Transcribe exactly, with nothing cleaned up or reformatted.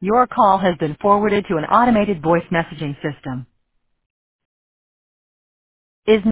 Your call has been forwarded to an automated voice messaging system. Is